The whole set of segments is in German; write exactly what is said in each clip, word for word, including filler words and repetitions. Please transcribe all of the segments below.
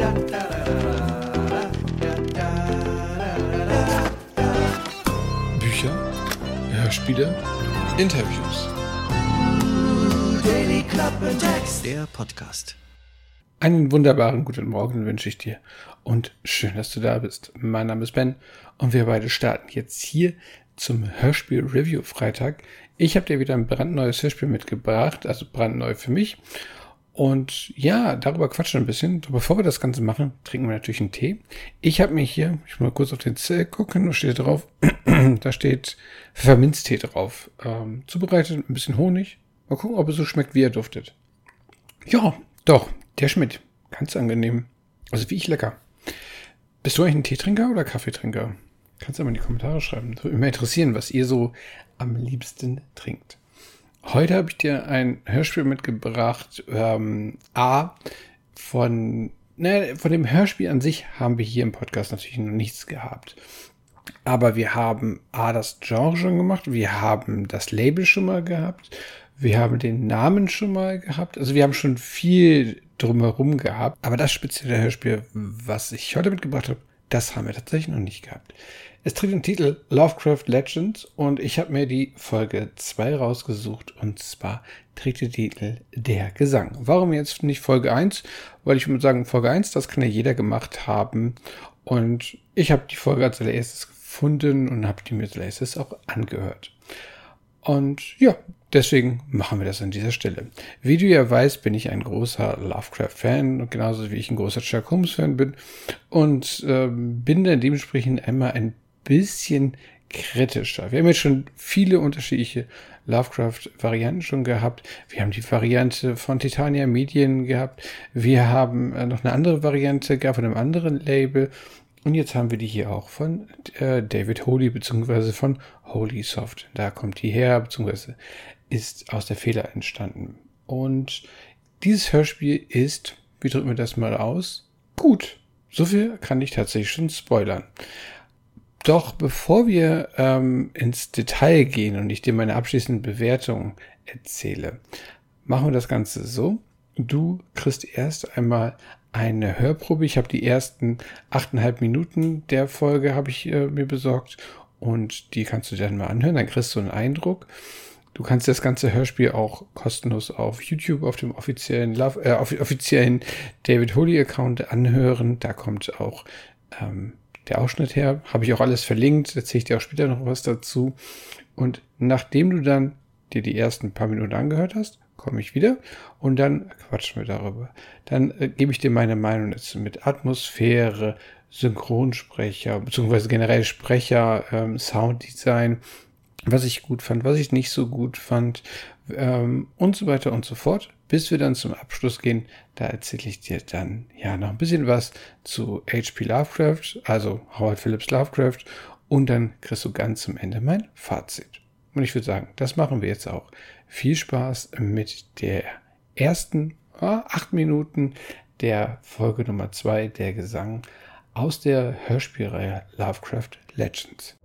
Bücher, Hörspiele, Interviews. Daily Klappentext, der Podcast. Einen wunderbaren guten Morgen wünsche ich dir und schön, dass du da bist. Mein Name ist Ben und wir beide starten jetzt hier zum Hörspiel-Review-Freitag. Ich habe dir wieder ein brandneues Hörspiel mitgebracht, also brandneu für mich. Und ja, darüber quatschen wir ein bisschen. Doch bevor wir das Ganze machen, trinken wir natürlich einen Tee. Ich habe mir hier, ich muss mal kurz auf den Zettel gucken, was steht drauf? Da steht Pfefferminztee drauf. Ähm, zubereitet, ein bisschen Honig. Mal gucken, ob er so schmeckt, wie er duftet. Ja, doch, der schmeckt. Ganz angenehm. Also wie ich lecker. Bist du eigentlich ein Teetrinker oder Kaffeetrinker? Kannst du mal in die Kommentare schreiben. Das würde mich mal interessieren, was ihr so am liebsten trinkt. Heute habe ich dir ein Hörspiel mitgebracht. Ähm, A, von, ne, von dem Hörspiel an sich haben wir hier im Podcast natürlich noch nichts gehabt. Aber wir haben A, das Genre schon gemacht. Wir haben das Label schon mal gehabt. Wir haben den Namen schon mal gehabt. Also wir haben schon viel drumherum gehabt. Aber das spezielle Hörspiel, was ich heute mitgebracht habe, das haben wir tatsächlich noch nicht gehabt. Es trägt den Titel Lovecraft Legends und ich habe mir die Folge zwei rausgesucht und zwar trägt der Titel Der Gesang. Warum jetzt nicht Folge eins? Weil ich würde sagen, Folge eins, das kann ja jeder gemacht haben und ich habe die Folge als allererstes gefunden und habe die mir als allererstes auch angehört. Und ja, deswegen machen wir das an dieser Stelle. Wie du ja weißt, bin ich ein großer Lovecraft-Fan, genauso wie ich ein großer Sherlock Holmes-Fan bin und äh, bin dann dementsprechend einmal ein bisschen kritischer. Wir haben jetzt schon viele unterschiedliche Lovecraft-Varianten schon gehabt. Wir haben die Variante von Titania Medien gehabt. Wir haben äh, noch eine andere Variante gehabt von einem anderen Label. Und jetzt haben wir die hier auch von äh, David Holy bzw. von Holy Soft. Da kommt die her, beziehungsweise ist aus der Feder entstanden. Und dieses Hörspiel ist, wie drücken wir das mal aus, gut. So viel kann ich tatsächlich schon spoilern. Doch bevor wir ähm, ins Detail gehen und ich dir meine abschließende Bewertung erzähle, machen wir das Ganze so. Du kriegst erst einmal eine Hörprobe. Ich habe die ersten achteinhalb Minuten der Folge habe ich äh, mir besorgt und die kannst du dir dann mal anhören. Dann kriegst du einen Eindruck. Du kannst das ganze Hörspiel auch kostenlos auf YouTube, auf dem offiziellen, Love, äh, offiziellen David Holy Account anhören. Da kommt auch ähm, der Ausschnitt her. Habe ich auch alles verlinkt. Erzähle ich dir auch später noch was dazu. Und nachdem du dann dir die ersten paar Minuten angehört hast, komme ich wieder und dann quatschen wir darüber. Dann äh, gebe ich dir meine Meinung dazu mit Atmosphäre, Synchronsprecher, beziehungsweise generell Sprecher, ähm, Sounddesign, was ich gut fand, was ich nicht so gut fand ähm, und so weiter und so fort. Bis wir dann zum Abschluss gehen, da erzähle ich dir dann ja noch ein bisschen was zu H P Lovecraft, also Howard Phillips Lovecraft und dann kriegst du ganz zum Ende mein Fazit. Und ich würde sagen, das machen wir jetzt auch. Viel Spaß mit der ersten ah, acht Minuten der Folge Nummer zwei, der Gesang aus der Hörspielreihe Lovecraft Legends.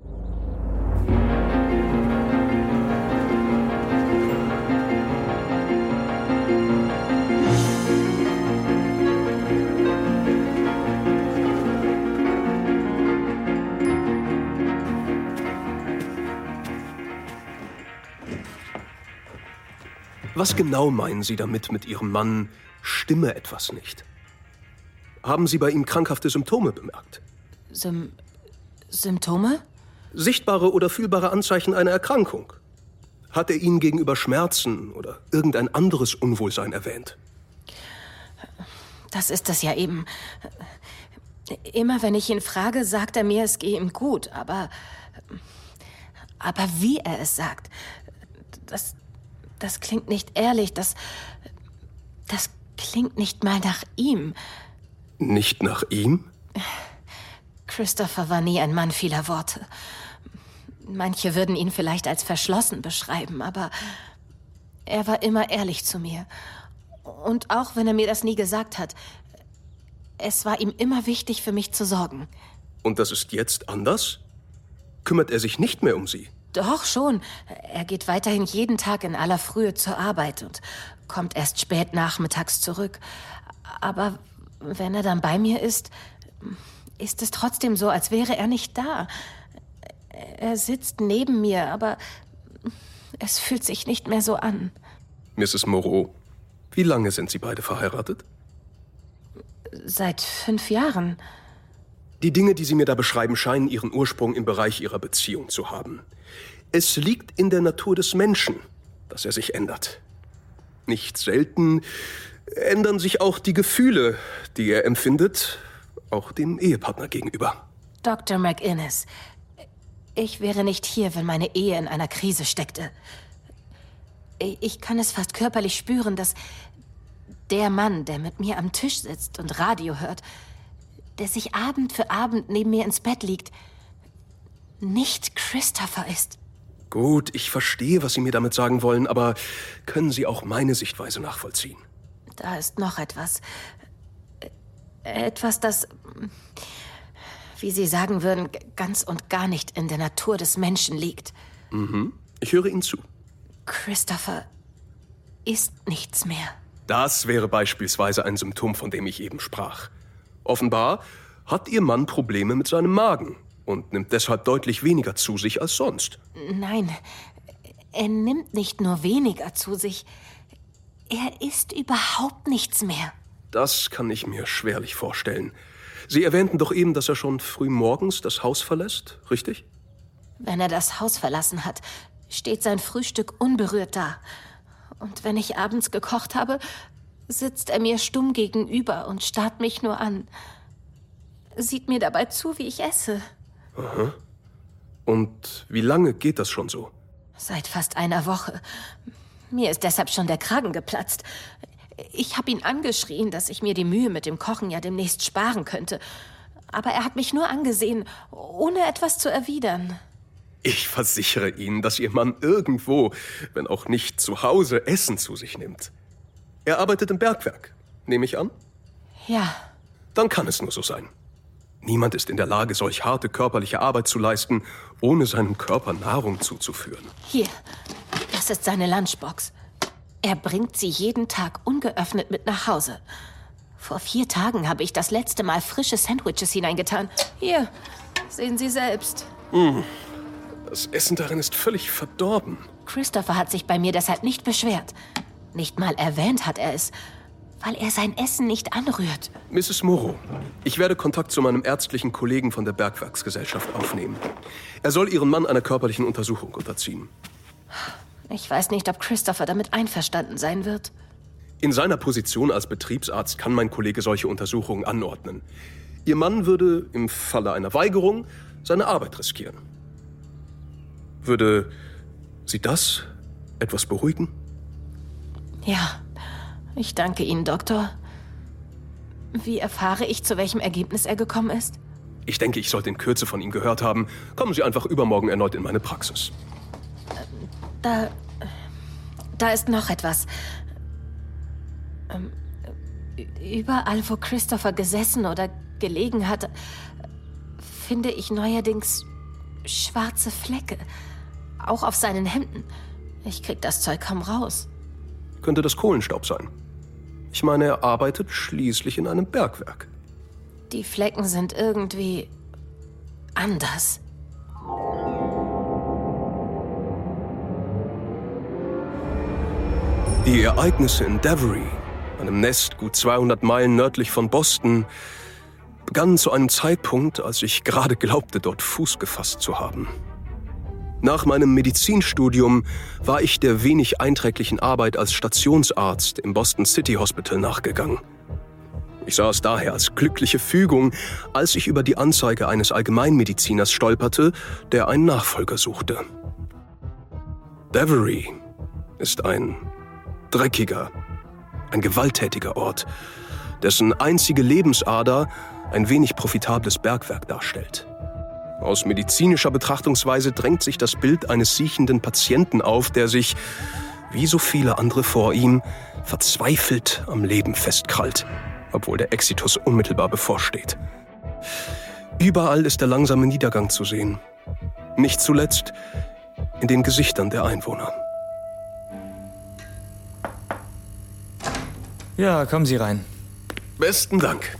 Was genau meinen Sie damit mit Ihrem Mann, stimme etwas nicht? Haben Sie bei ihm krankhafte Symptome bemerkt? Sym- Symptome? Sichtbare oder fühlbare Anzeichen einer Erkrankung? Hat er Ihnen gegenüber Schmerzen oder irgendein anderes Unwohlsein erwähnt? Das ist es ja eben. Immer wenn ich ihn frage, sagt er mir, es gehe ihm gut. Aber, aber wie er es sagt, das... Das klingt nicht ehrlich, das, das klingt nicht mal nach ihm. Nicht nach ihm? Christopher war nie ein Mann vieler Worte. Manche würden ihn vielleicht als verschlossen beschreiben, aber er war immer ehrlich zu mir. Und auch wenn er mir das nie gesagt hat, es war ihm immer wichtig, für mich zu sorgen. Und das ist jetzt anders? Kümmert er sich nicht mehr um Sie? Doch, schon. Er geht weiterhin jeden Tag in aller Frühe zur Arbeit und kommt erst spät nachmittags zurück. Aber wenn er dann bei mir ist, ist es trotzdem so, als wäre er nicht da. Er sitzt neben mir, aber es fühlt sich nicht mehr so an. Misses Moreau, wie lange sind Sie beide verheiratet? Seit fünf Jahren. Die Dinge, die Sie mir da beschreiben, scheinen ihren Ursprung im Bereich Ihrer Beziehung zu haben. Es liegt in der Natur des Menschen, dass er sich ändert. Nicht selten ändern sich auch die Gefühle, die er empfindet, auch dem Ehepartner gegenüber. Doktor McInnes, ich wäre nicht hier, wenn meine Ehe in einer Krise steckte. Ich kann es fast körperlich spüren, dass der Mann, der mit mir am Tisch sitzt und Radio hört, der sich Abend für Abend neben mir ins Bett liegt, nicht Christopher ist. Gut, ich verstehe, was Sie mir damit sagen wollen, aber können Sie auch meine Sichtweise nachvollziehen? Da ist noch etwas. Etwas, das, wie Sie sagen würden, ganz und gar nicht in der Natur des Menschen liegt. Mhm. Ich höre Ihnen zu. Christopher ist nichts mehr. Das wäre beispielsweise ein Symptom, von dem ich eben sprach. Offenbar hat Ihr Mann Probleme mit seinem Magen und nimmt deshalb deutlich weniger zu sich als sonst. Nein, er nimmt nicht nur weniger zu sich, er isst überhaupt nichts mehr. Das kann ich mir schwerlich vorstellen. Sie erwähnten doch eben, dass er schon früh morgens das Haus verlässt, richtig? Wenn er das Haus verlassen hat, steht sein Frühstück unberührt da. Und wenn ich abends gekocht habe, sitzt er mir stumm gegenüber und starrt mich nur an. Sieht mir dabei zu, wie ich esse. Aha. Und wie lange geht das schon so? Seit fast einer Woche. Mir ist deshalb schon der Kragen geplatzt. Ich habe ihn angeschrien, dass ich mir die Mühe mit dem Kochen ja demnächst sparen könnte. Aber er hat mich nur angesehen, ohne etwas zu erwidern. Ich versichere Ihnen, dass Ihr Mann irgendwo, wenn auch nicht zu Hause, Essen zu sich nimmt. Er arbeitet im Bergwerk, nehme ich an? Ja. Dann kann es nur so sein. Niemand ist in der Lage, solch harte körperliche Arbeit zu leisten, ohne seinem Körper Nahrung zuzuführen. Hier, das ist seine Lunchbox. Er bringt sie jeden Tag ungeöffnet mit nach Hause. Vor vier Tagen habe ich das letzte Mal frische Sandwiches hineingetan. Hier, sehen Sie selbst. Mm. Das Essen darin ist völlig verdorben. Christopher hat sich bei mir deshalb nicht beschwert. Nicht mal erwähnt hat er es, weil er sein Essen nicht anrührt. Misses Moreau, ich werde Kontakt zu meinem ärztlichen Kollegen von der Bergwerksgesellschaft aufnehmen. Er soll Ihren Mann einer körperlichen Untersuchung unterziehen. Ich weiß nicht, ob Christopher damit einverstanden sein wird. In seiner Position als Betriebsarzt kann mein Kollege solche Untersuchungen anordnen. Ihr Mann würde im Falle einer Weigerung seine Arbeit riskieren. Würde Sie das etwas beruhigen? Ja, ich danke Ihnen, Doktor. Wie erfahre ich, zu welchem Ergebnis er gekommen ist? Ich denke, ich sollte in Kürze von ihm gehört haben. Kommen Sie einfach übermorgen erneut in meine Praxis. Da... Da ist noch etwas. Ähm, überall, wo Christopher gesessen oder gelegen hat, finde ich neuerdings schwarze Flecke. Auch auf seinen Hemden. Ich krieg das Zeug kaum raus. Könnte das Kohlenstaub sein? Ich meine, er arbeitet schließlich in einem Bergwerk. Die Flecken sind irgendwie anders. Die Ereignisse in Davery, einem Nest gut zweihundert Meilen nördlich von Boston, begannen zu einem Zeitpunkt, als ich gerade glaubte, dort Fuß gefasst zu haben. Nach meinem Medizinstudium war ich der wenig einträglichen Arbeit als Stationsarzt im Boston City Hospital nachgegangen. Ich sah es daher als glückliche Fügung, als ich über die Anzeige eines Allgemeinmediziners stolperte, der einen Nachfolger suchte. Davery ist ein dreckiger, ein gewalttätiger Ort, dessen einzige Lebensader ein wenig profitables Bergwerk darstellt. Aus medizinischer Betrachtungsweise drängt sich das Bild eines siechenden Patienten auf, der sich, wie so viele andere vor ihm, verzweifelt am Leben festkrallt, obwohl der Exitus unmittelbar bevorsteht. Überall ist der langsame Niedergang zu sehen. Nicht zuletzt in den Gesichtern der Einwohner. Ja, kommen Sie rein. Besten Dank.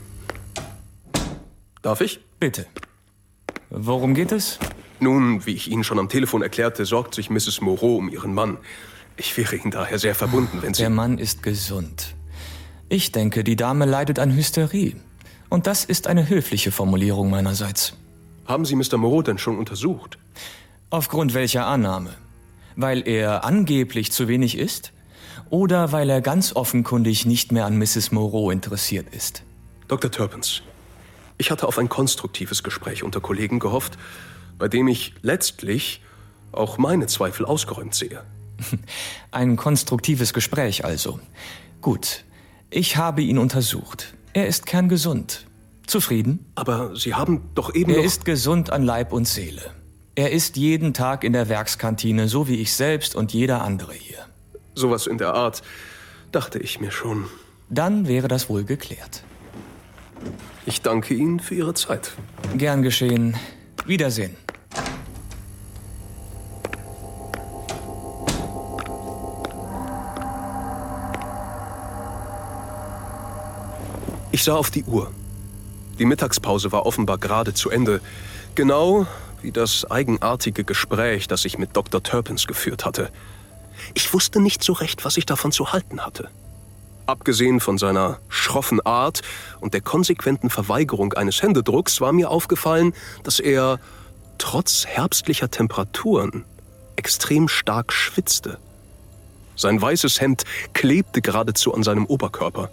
Darf ich? Bitte. Worum geht es? Nun, wie ich Ihnen schon am Telefon erklärte, sorgt sich Misses Moreau um ihren Mann. Ich wäre Ihnen daher sehr verbunden, wenn Sie... Der Mann ist gesund. Ich denke, die Dame leidet an Hysterie. Und das ist eine höfliche Formulierung meinerseits. Haben Sie Mister Moreau denn schon untersucht? Aufgrund welcher Annahme? Weil er angeblich zu wenig isst? Oder weil er ganz offenkundig nicht mehr an Misses Moreau interessiert ist? Doktor Turpins, ich hatte auf ein konstruktives Gespräch unter Kollegen gehofft, bei dem ich letztlich auch meine Zweifel ausgeräumt sehe. Ein konstruktives Gespräch also. Gut, ich habe ihn untersucht. Er ist kerngesund. Zufrieden? Aber Sie haben doch eben Er noch... ist gesund an Leib und Seele. Er ist jeden Tag in der Werkskantine, so wie ich selbst und jeder andere hier. Sowas in der Art, dachte ich mir schon. Dann wäre das wohl geklärt. Ich danke Ihnen für Ihre Zeit. Gern geschehen. Wiedersehen. Ich sah auf die Uhr. Die Mittagspause war offenbar gerade zu Ende. Genau wie das eigenartige Gespräch, das ich mit Doktor Turpins geführt hatte. Ich wusste nicht so recht, was ich davon zu halten hatte. Abgesehen von seiner schroffen Art und der konsequenten Verweigerung eines Händedrucks war mir aufgefallen, dass er trotz herbstlicher Temperaturen extrem stark schwitzte. Sein weißes Hemd klebte geradezu an seinem Oberkörper.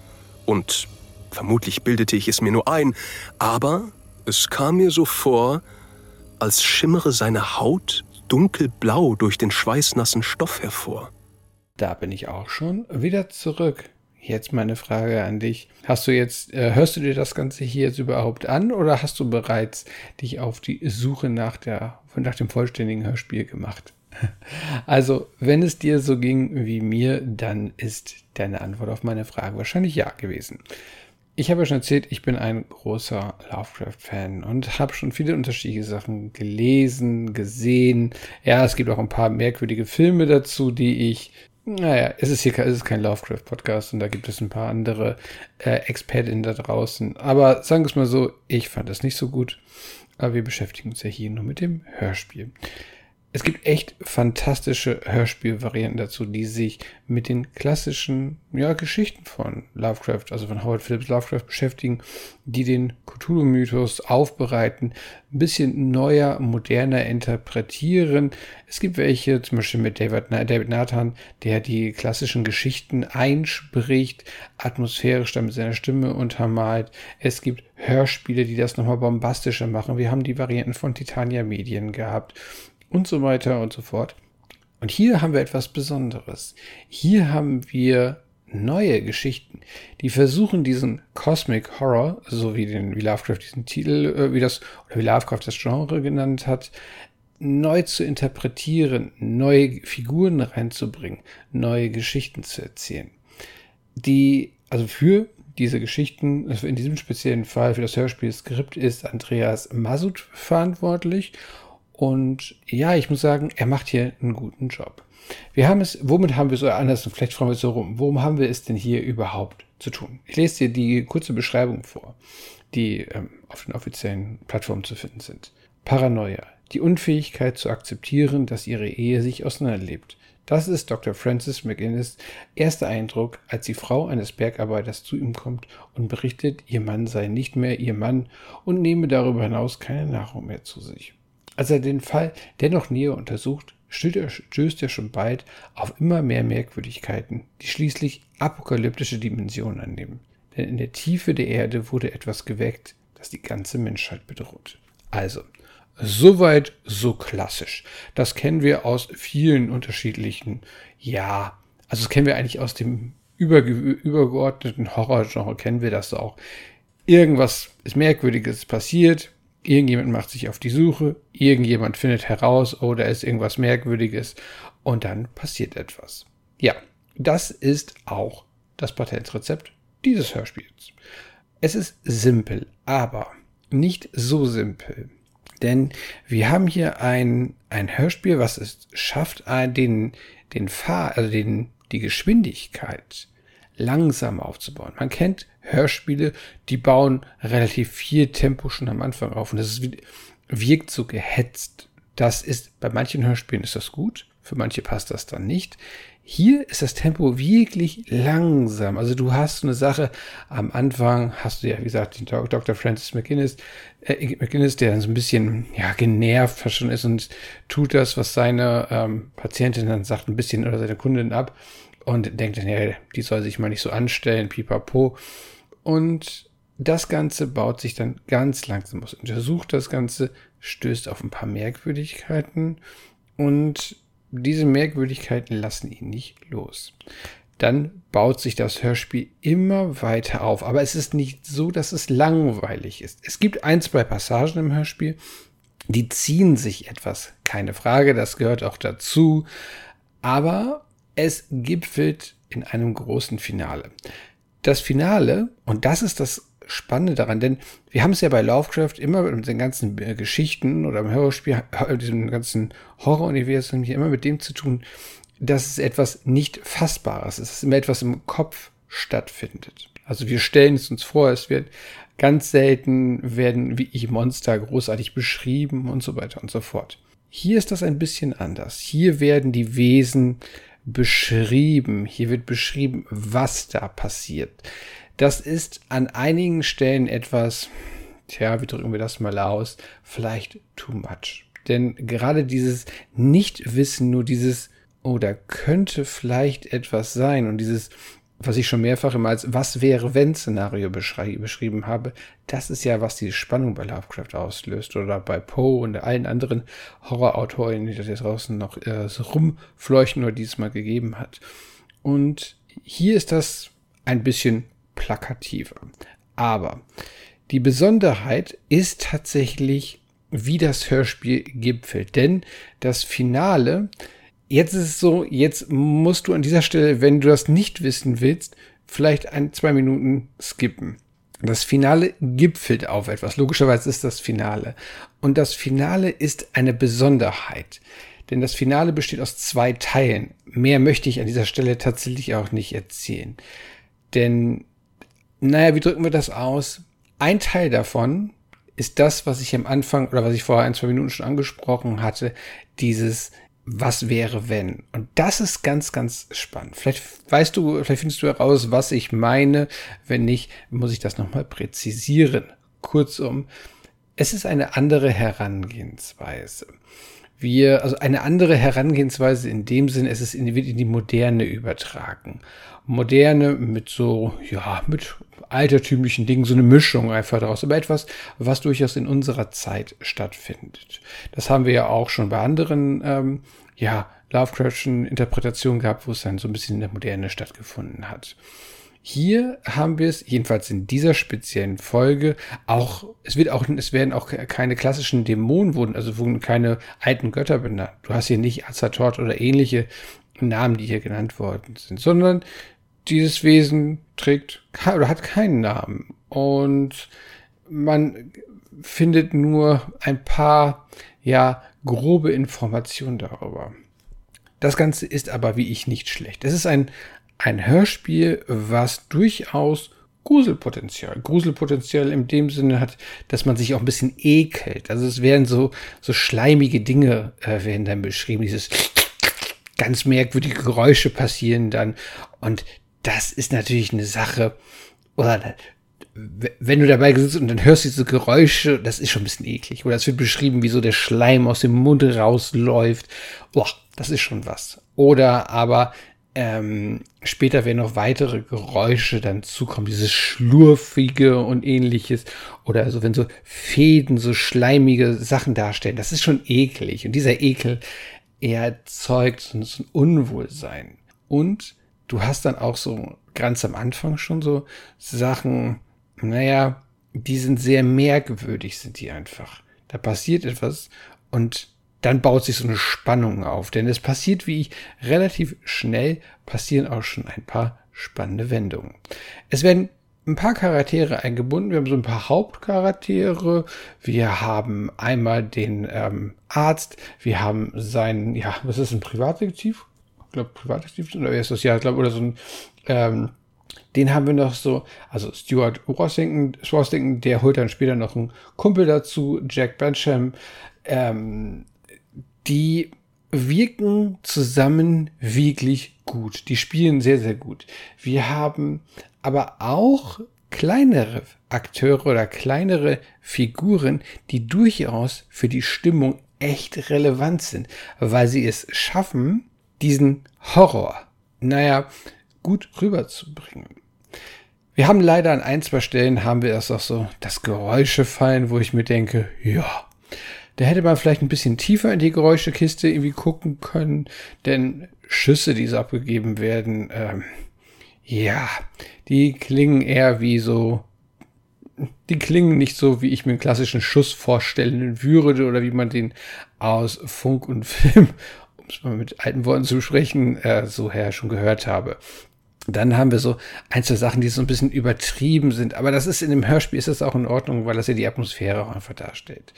Und vermutlich bildete ich es mir nur ein, aber es kam mir so vor, als schimmere seine Haut dunkelblau durch den schweißnassen Stoff hervor. Da bin ich auch schon wieder zurück. Jetzt meine Frage an dich. Hast du jetzt, äh, hörst du dir das Ganze hier jetzt überhaupt an oder hast du bereits dich auf die Suche nach der, nach dem vollständigen Hörspiel gemacht? Also, wenn es dir so ging wie mir, dann ist deine Antwort auf meine Frage wahrscheinlich ja gewesen. Ich habe ja schon erzählt, ich bin ein großer Lovecraft-Fan und habe schon viele unterschiedliche Sachen gelesen, gesehen. Ja, es gibt auch ein paar merkwürdige Filme dazu, die ich... Naja, es ist hier es ist kein Lovecraft-Podcast und da gibt es ein paar andere äh, ExpertInnen da draußen. Aber sagen wir es mal so, ich fand es nicht so gut. Aber wir beschäftigen uns ja hier nur mit dem Hörspiel. Es gibt echt fantastische Hörspielvarianten dazu, die sich mit den klassischen ja, Geschichten von Lovecraft, also von Howard Phillips Lovecraft beschäftigen, die den Cthulhu-Mythos aufbereiten, ein bisschen neuer, moderner interpretieren. Es gibt welche, zum Beispiel mit David, David Nathan, der die klassischen Geschichten einspricht, atmosphärisch dann mit seiner Stimme untermalt. Es gibt Hörspiele, die das nochmal bombastischer machen. Wir haben die Varianten von Titania Medien gehabt. Und so weiter und so fort. Und hier haben wir etwas Besonderes. Hier haben wir neue Geschichten, die versuchen, diesen Cosmic Horror, so wie, den, wie Lovecraft diesen Titel, wie das, oder wie Lovecraft das Genre genannt hat, neu zu interpretieren, neue Figuren reinzubringen, neue Geschichten zu erzählen. Die, also für diese Geschichten, also in diesem speziellen Fall für das Hörspielskript ist Andreas Masud verantwortlich. Und ja, ich muss sagen, er macht hier einen guten Job. Wir haben es, womit haben wir es, oder anders, vielleicht fragen wir es so rum, worum haben wir es denn hier überhaupt zu tun? Ich lese dir die kurze Beschreibung vor, die ähm, auf den offiziellen Plattformen zu finden sind. Paranoia, die Unfähigkeit zu akzeptieren, dass ihre Ehe sich auseinanderlebt. Das ist Doktor Francis McInnes erster Eindruck, als die Frau eines Bergarbeiters zu ihm kommt und berichtet, ihr Mann sei nicht mehr ihr Mann und nehme darüber hinaus keine Nahrung mehr zu sich. Als er den Fall dennoch näher untersucht, stößt er, stößt er schon bald auf immer mehr Merkwürdigkeiten, die schließlich apokalyptische Dimensionen annehmen. Denn in der Tiefe der Erde wurde etwas geweckt, das die ganze Menschheit bedroht. Also, soweit so klassisch. Das kennen wir aus vielen unterschiedlichen, ja, also das kennen wir eigentlich aus dem überge- übergeordneten Horrorgenre, kennen wir das auch. Irgendwas ist Merkwürdiges passiert, irgendjemand macht sich auf die Suche, irgendjemand findet heraus, oh, da ist irgendwas Merkwürdiges und dann passiert etwas. Ja, das ist auch das Patentrezept dieses Hörspiels. Es ist simpel, aber nicht so simpel. Denn wir haben hier ein, ein Hörspiel, was es schafft, den, den Fahr, also den, die Geschwindigkeit langsam aufzubauen. Man kennt Hörspiele, die bauen relativ viel Tempo schon am Anfang auf und das ist, wirkt so gehetzt. Das ist, bei manchen Hörspielen ist das gut, für manche passt das dann nicht. Hier ist das Tempo wirklich langsam. Also du hast eine Sache, am Anfang hast du ja, wie gesagt, den Doktor Francis McInnes, äh, McInnes, der dann so ein bisschen ja, genervt schon ist und tut das, was seine ähm, Patientin dann sagt, ein bisschen oder seine Kundin ab und denkt dann, ja, die soll sich mal nicht so anstellen, pipapo. Und das Ganze baut sich dann ganz langsam aus. Untersucht das Ganze, stößt auf ein paar Merkwürdigkeiten und diese Merkwürdigkeiten lassen ihn nicht los. Dann baut sich das Hörspiel immer weiter auf. Aber es ist nicht so, dass es langweilig ist. Es gibt ein, zwei Passagen im Hörspiel, die ziehen sich etwas. Keine Frage, das gehört auch dazu. Aber es gipfelt in einem großen Finale. Das Finale, und das ist das Spannende daran, denn wir haben es ja bei Lovecraft immer mit den ganzen Geschichten oder im Hörspiel, diesem ganzen Horror-Universum hier immer mit dem zu tun, dass es etwas nicht Fassbares ist, dass immer etwas im Kopf stattfindet. Also wir stellen es uns vor, es wird ganz selten werden wie ich Monster großartig beschrieben und so weiter und so fort. Hier ist das ein bisschen anders. Hier werden die Wesen beschrieben. Hier wird beschrieben, was da passiert. Das ist an einigen Stellen etwas, tja, wie drücken wir das mal aus, vielleicht too much. Denn gerade dieses Nichtwissen, nur dieses, oh, da könnte vielleicht etwas sein und dieses, was ich schon mehrfach immer als Was-wäre-wenn-Szenario beschrei- beschrieben habe, das ist ja, was die Spannung bei Lovecraft auslöst oder bei Poe und allen anderen Horrorautoren, die das jetzt draußen noch äh, so rumfleuchten oder diesmal gegeben hat. Und hier ist das ein bisschen plakativer. Aber die Besonderheit ist tatsächlich, wie das Hörspiel gipfelt. Denn das Finale, jetzt ist es so, jetzt musst du an dieser Stelle, wenn du das nicht wissen willst, vielleicht ein, zwei Minuten skippen. Das Finale gipfelt auf etwas. Logischerweise ist das Finale. Und das Finale ist eine Besonderheit. Denn das Finale besteht aus zwei Teilen. Mehr möchte ich an dieser Stelle tatsächlich auch nicht erzählen. Denn naja, wie drücken wir das aus? Ein Teil davon ist das, was ich am Anfang oder was ich vor ein, zwei Minuten schon angesprochen hatte, dieses Was wäre wenn? Und das ist ganz, ganz spannend. Vielleicht weißt du, vielleicht findest du heraus, was ich meine. Wenn nicht, muss ich das nochmal präzisieren. Kurzum, es ist eine andere Herangehensweise. Wir, also eine andere Herangehensweise in dem Sinn, es ist in, wird in die Moderne übertragen. Moderne mit so, ja, mit altertümlichen Dingen, so eine Mischung einfach daraus, aber etwas, was durchaus in unserer Zeit stattfindet. Das haben wir ja auch schon bei anderen, ähm, ja, Lovecraftschen Interpretationen gehabt, wo es dann so ein bisschen in der Moderne stattgefunden hat. Hier haben wir es, jedenfalls in dieser speziellen Folge, auch, es wird auch, es werden auch keine klassischen Dämonen wurden, also wurden keine alten Götter benannt. Du hast hier nicht Azathoth oder ähnliche Namen, die hier genannt worden sind, sondern dieses Wesen trägt oder hat keinen Namen. Und man findet nur ein paar, ja, grobe Informationen darüber. Das Ganze ist aber wie ich nicht schlecht. Es ist ein Ein Hörspiel, was durchaus Gruselpotenzial, Gruselpotenzial in dem Sinne hat, dass man sich auch ein bisschen ekelt. Also es werden so, so schleimige Dinge äh, werden dann beschrieben. Dieses ganz merkwürdige Geräusche passieren dann. Und das ist natürlich eine Sache, oder wenn du dabei sitzt und dann hörst du diese Geräusche, das ist schon ein bisschen eklig. Oder es wird beschrieben, wie so der Schleim aus dem Mund rausläuft. Boah, das ist schon was. Oder aber Ähm, später werden noch weitere Geräusche dann zukommen, dieses Schlurfige und ähnliches. Oder also wenn so Fäden, so schleimige Sachen darstellen, das ist schon eklig. Und dieser Ekel, er erzeugt so ein Unwohlsein. Und du hast dann auch so ganz am Anfang schon so Sachen, naja, die sind sehr merkwürdig, sind die einfach. Da passiert etwas und dann baut sich so eine Spannung auf. Denn es passiert, wie ich, relativ schnell passieren auch schon ein paar spannende Wendungen. Es werden ein paar Charaktere eingebunden. Wir haben so ein paar Hauptcharaktere. Wir haben einmal den ähm, Arzt. Wir haben seinen, ja, was ist ein Privatdetektiv? Ich glaube, Privatdetektiv, oder wer ist das? Ja, ich glaube, oder so ein, ähm, Den haben wir noch so, also Stuart Washington, der holt dann später noch einen Kumpel dazu, Jack Bensham. Ähm, die wirken zusammen wirklich gut. Die spielen sehr, sehr gut. Wir haben aber auch kleinere Akteure oder kleinere Figuren, die durchaus für die Stimmung echt relevant sind, weil sie es schaffen, diesen Horror, naja, gut rüberzubringen. Wir haben leider an ein, zwei Stellen haben wir erst auch so das Geräusche fallen, wo ich mir denke, ja, da hätte man vielleicht ein bisschen tiefer in die Geräuschekiste irgendwie gucken können, denn Schüsse, die so abgegeben werden, ähm, ja, die klingen eher wie so, die klingen nicht so, wie ich mir einen klassischen Schuss vorstellen würde oder wie man den aus Funk und Film, um es mal mit alten Worten zu sprechen, äh, so her schon gehört habe. Dann haben wir so ein, zwei Sachen, die so ein bisschen übertrieben sind, aber das ist in dem Hörspiel, ist das auch in Ordnung, weil das ja die Atmosphäre auch einfach darstellt.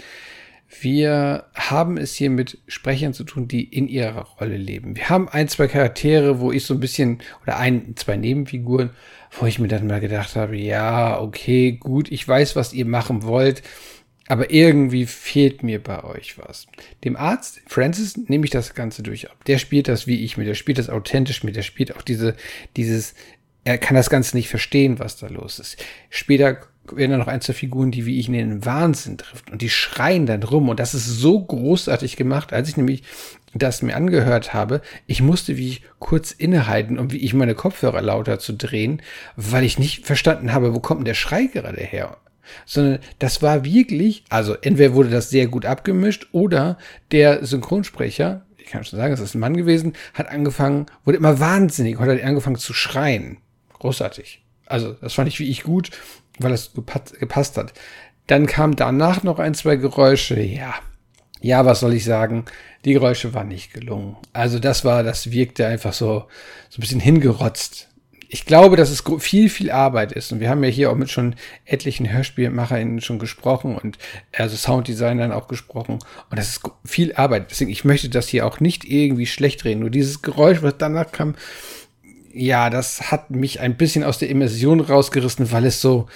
Wir haben es hier mit Sprechern zu tun, die in ihrer Rolle leben. Wir haben ein, zwei Charaktere, wo ich so ein bisschen, oder ein, zwei Nebenfiguren, wo ich mir dann mal gedacht habe, ja, okay, gut, ich weiß, was ihr machen wollt, aber irgendwie fehlt mir bei euch was. Dem Arzt, Francis, nehme ich das Ganze durch ab. Der spielt das wie ich mir, der spielt das authentisch mit, der spielt auch diese, dieses, er kann das Ganze nicht verstehen, was da los ist. Später werden dann noch ein, zwei Figuren, die wie ich in den Wahnsinn trifft und die schreien dann rum und das ist so großartig gemacht, als ich nämlich das mir angehört habe, ich musste wie ich kurz innehalten, um wie ich meine Kopfhörer lauter zu drehen, weil ich nicht verstanden habe, wo kommt denn der Schrei gerade her? Sondern das war wirklich, also entweder wurde das sehr gut abgemischt oder der Synchronsprecher, ich kann schon sagen, es ist ein Mann gewesen, hat angefangen, wurde immer wahnsinnig und hat angefangen zu schreien. Großartig. Also das fand ich wie ich gut, weil das gepasst hat. Dann kam danach noch ein, zwei Geräusche. Ja, ja, was soll ich sagen? Die Geräusche waren nicht gelungen. Also das war, das wirkte einfach so, so ein bisschen hingerotzt. Ich glaube, dass es viel, viel Arbeit ist. Und wir haben ja hier auch mit schon etlichen HörspielmacherInnen schon gesprochen und also Sounddesignern auch gesprochen. Und das ist viel Arbeit. Deswegen, ich möchte das hier auch nicht irgendwie schlecht reden. Nur dieses Geräusch, was danach kam, ja, das hat mich ein bisschen aus der Immersion rausgerissen, weil es so,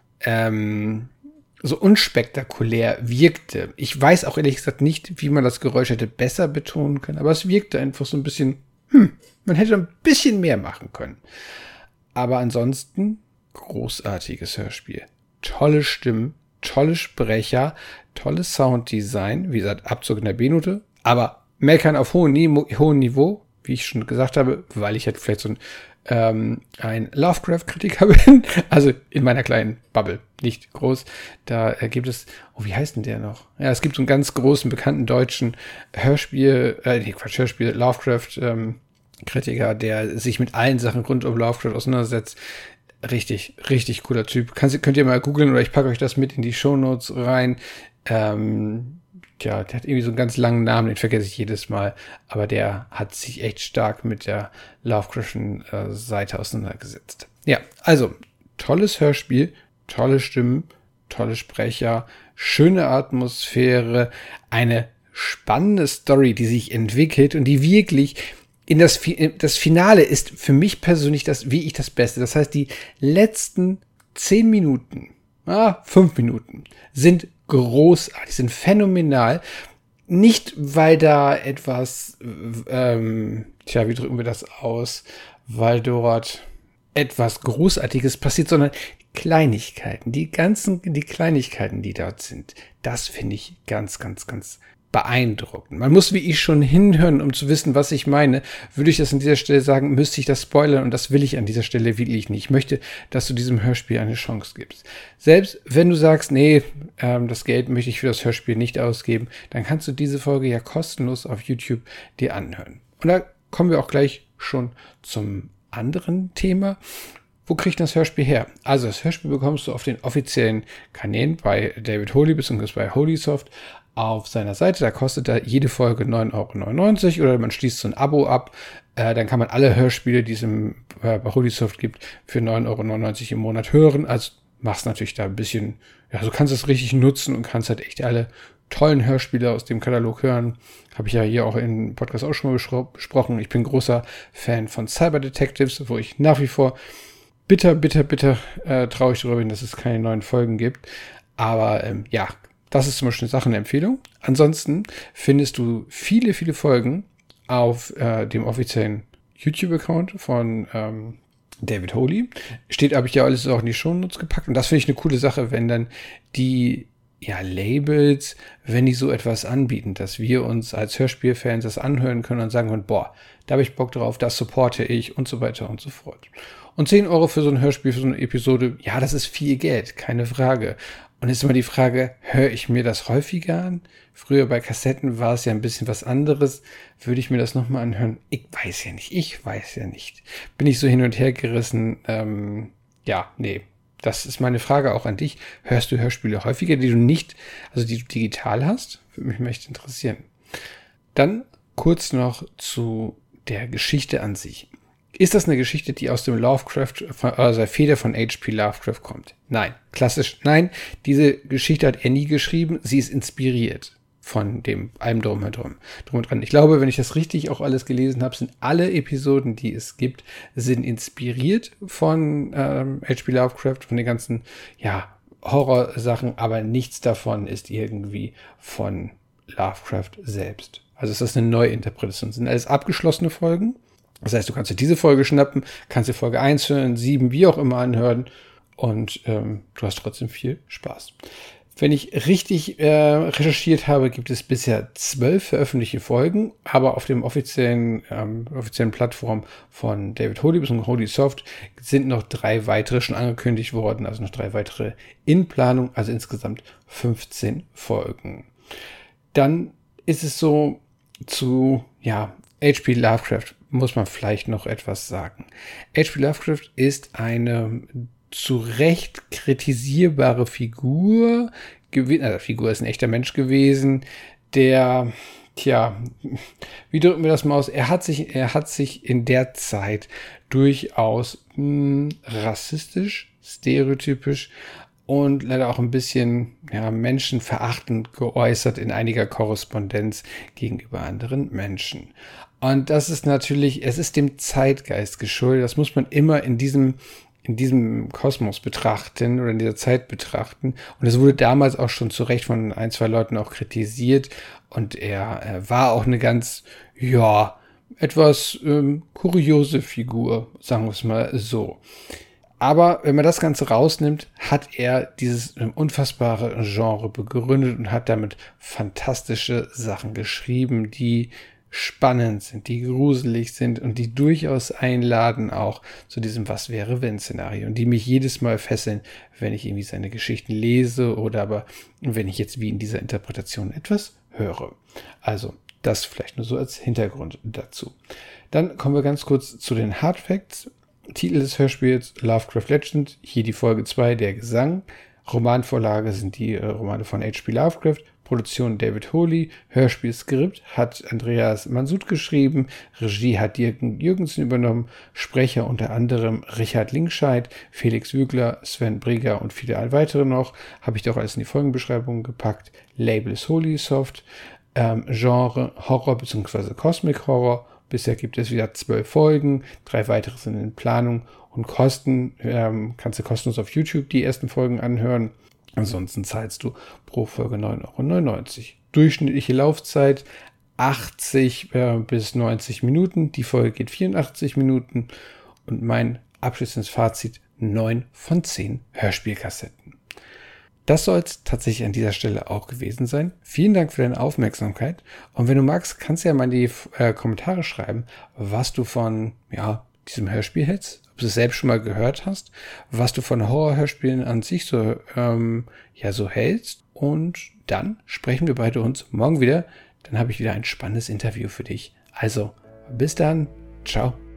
ähm, so unspektakulär wirkte. Ich weiß auch ehrlich gesagt nicht, wie man das Geräusch hätte besser betonen können, aber es wirkte einfach so ein bisschen, hm, man hätte ein bisschen mehr machen können. Aber ansonsten großartiges Hörspiel. Tolle Stimmen, tolle Sprecher, tolles Sounddesign, wie gesagt, Abzug in der B-Note, aber meckern auf hohem Niveau, hohem Niveau, wie ich schon gesagt habe, weil ich halt vielleicht so ein, ähm, ein Lovecraft-Kritiker bin, also in meiner kleinen Bubble, nicht groß. Da äh, gibt es, oh, wie heißt denn der noch? Ja, es gibt so einen ganz großen, bekannten deutschen Hörspiel, äh, nee, Quatsch, Hörspiel, Lovecraft, ähm, Kritiker, der sich mit allen Sachen rund um Lovecraft auseinandersetzt. Richtig, richtig cooler Typ. Kannst, könnt ihr mal googeln oder ich packe euch das mit in die Shownotes rein. Ähm, tja, der hat irgendwie so einen ganz langen Namen, den vergesse ich jedes Mal. Aber der hat sich echt stark mit der Lovecraft'schen äh, Seite auseinandergesetzt. Ja, also, tolles Hörspiel, tolle Stimmen, tolle Sprecher, schöne Atmosphäre, eine spannende Story, die sich entwickelt und die wirklich in das, das Finale ist für mich persönlich das, wie ich das Beste. Das heißt, die letzten zehn Minuten, ah, fünf Minuten sind großartig, sind phänomenal. Nicht, weil da etwas, ähm, tja, wie drücken wir das aus, weil dort etwas Großartiges passiert, sondern Kleinigkeiten, die ganzen, die Kleinigkeiten, die dort sind, das finde ich ganz, ganz, ganz beeindruckend. Man muss wie ich schon hinhören, um zu wissen, was ich meine. Würde ich das an dieser Stelle sagen, müsste ich das spoilern und das will ich an dieser Stelle wirklich nicht. Ich möchte, dass du diesem Hörspiel eine Chance gibst. Selbst wenn du sagst, nee, ähm, das Geld möchte ich für das Hörspiel nicht ausgeben, dann kannst du diese Folge ja kostenlos auf YouTube dir anhören. Und da kommen wir auch gleich schon zum anderen Thema. Wo kriegt das Hörspiel her? Also das Hörspiel bekommst du auf den offiziellen Kanälen bei David Holy bzw. bei Holysoft auf seiner Seite. Da kostet da jede Folge neun Euro neunundneunzig oder man schließt so ein Abo ab. Äh, dann kann man alle Hörspiele, die es im, äh, bei Holysoft gibt, für neun Euro neunundneunzig im Monat hören. Also machst natürlich da ein bisschen, ja, du kannst es richtig nutzen und kannst halt echt alle tollen Hörspiele aus dem Katalog hören. Habe ich ja hier auch im Podcast auch schon mal beschro- besprochen. Ich bin großer Fan von Cyber Detectives, wo ich nach wie vor bitter, bitter, bitter äh, traurig darüber bin, dass es keine neuen Folgen gibt. Aber ähm, ja, das ist zum Beispiel eine Sache, eine Empfehlung. Ansonsten findest du viele, viele Folgen auf äh, dem offiziellen YouTube-Account von ähm, David Holy. Steht, habe ich ja alles auch in die Shownotes gepackt. Und das finde ich eine coole Sache, wenn dann die ja, Labels, wenn die so etwas anbieten, dass wir uns als Hörspielfans das anhören können und sagen können, boah, da habe ich Bock drauf, das supporte ich und so weiter und so fort. Und zehn Euro für so ein Hörspiel, für so eine Episode, ja, das ist viel Geld, keine Frage. Und jetzt ist immer die Frage, höre ich mir das häufiger an? Früher bei Kassetten war es ja ein bisschen was anderes. Würde ich mir das nochmal anhören? Ich weiß ja nicht, ich weiß ja nicht. Bin ich so hin und her gerissen? Ähm, ja, nee. Das ist meine Frage auch an dich. Hörst du Hörspiele häufiger, die du nicht, also die du digital hast? Würde mich echt interessieren. Dann kurz noch zu der Geschichte an sich. Ist das eine Geschichte, die aus dem Lovecraft, also der Feder von H P Lovecraft kommt? Nein. Klassisch nein. Diese Geschichte hat er nie geschrieben. Sie ist inspiriert von dem allem drum und drum, drum und dran. Ich glaube, wenn ich das richtig auch alles gelesen habe, sind alle Episoden, die es gibt, sind inspiriert von ähm, H P Lovecraft, von den ganzen, ja, Horrorsachen, aber nichts davon ist irgendwie von Lovecraft selbst. Also es ist eine Neuinterpretation. Es sind alles abgeschlossene Folgen. Das heißt, du kannst dir diese Folge schnappen, kannst dir Folge eins hören, sieben, wie auch immer anhören und ähm, du hast trotzdem viel Spaß. Wenn ich richtig äh, recherchiert habe, gibt es bisher zwölf veröffentlichte Folgen, aber auf dem offiziellen, ähm, offiziellen Plattform von David Holy bzw. Holy Soft sind noch drei weitere schon angekündigt worden, also noch drei weitere in Planung, also insgesamt fünfzehn Folgen. Dann ist es so, zu ja H P Lovecraft muss man vielleicht noch etwas sagen. H P Lovecraft ist eine zu Recht kritisierbare Figur gewesen, also Figur ist ein echter Mensch gewesen, der, tja, wie drücken wir das mal aus? Er hat sich, er hat sich in der Zeit durchaus mh, rassistisch, stereotypisch und leider auch ein bisschen ja, menschenverachtend geäußert in einiger Korrespondenz gegenüber anderen Menschen. Und das ist natürlich, es ist dem Zeitgeist geschuldet. Das muss man immer in diesem in diesem Kosmos betrachten oder in dieser Zeit betrachten. Und es wurde damals auch schon zu Recht von ein, zwei Leuten auch kritisiert. Und er, er war auch eine ganz, ja, etwas ähm, kuriose Figur, sagen wir es mal so. Aber wenn man das Ganze rausnimmt, hat er dieses ähm, unfassbare Genre begründet und hat damit fantastische Sachen geschrieben, die spannend sind, die gruselig sind und die durchaus einladen auch zu diesem Was-wäre-wenn-Szenario und die mich jedes Mal fesseln, wenn ich irgendwie seine Geschichten lese oder aber wenn ich jetzt wie in dieser Interpretation etwas höre. Also das vielleicht nur so als Hintergrund dazu. Dann kommen wir ganz kurz zu den Hard Facts. Titel des Hörspiels Lovecraft Legend, hier die Folge zwei, der Gesang. Romanvorlage sind die äh, Romane von H P Lovecraft. Produktion David Holy, Hörspielskript hat Andreas Mansut geschrieben, Regie hat Dirk Jürgensen übernommen, Sprecher unter anderem Richard Linkscheid, Felix Wügler, Sven Brieger und viele weitere noch, habe ich doch alles in die Folgenbeschreibung gepackt. Label ist Holy Soft, ähm, Genre Horror bzw. Cosmic Horror, bisher gibt es wieder zwölf Folgen, drei weitere sind in Planung und Kosten, ähm, kannst du kostenlos auf YouTube die ersten Folgen anhören. Ansonsten zahlst du pro Folge neun Euro neunundneunzig. Durchschnittliche Laufzeit achtzig äh, bis neunzig Minuten. Die Folge geht vierundachtzig Minuten. Und mein abschließendes Fazit: neun von zehn Hörspielkassetten. Das soll es tatsächlich an dieser Stelle auch gewesen sein. Vielen Dank für deine Aufmerksamkeit. Und wenn du magst, kannst du ja mal in die äh, Kommentare schreiben, was du von ja, diesem Hörspiel hältst. Ob du es selbst schon mal gehört hast, was du von Horrorhörspielen an sich so, ähm, ja, so hältst. Und dann sprechen wir beide uns morgen wieder. Dann habe ich wieder ein spannendes Interview für dich. Also, bis dann. Ciao.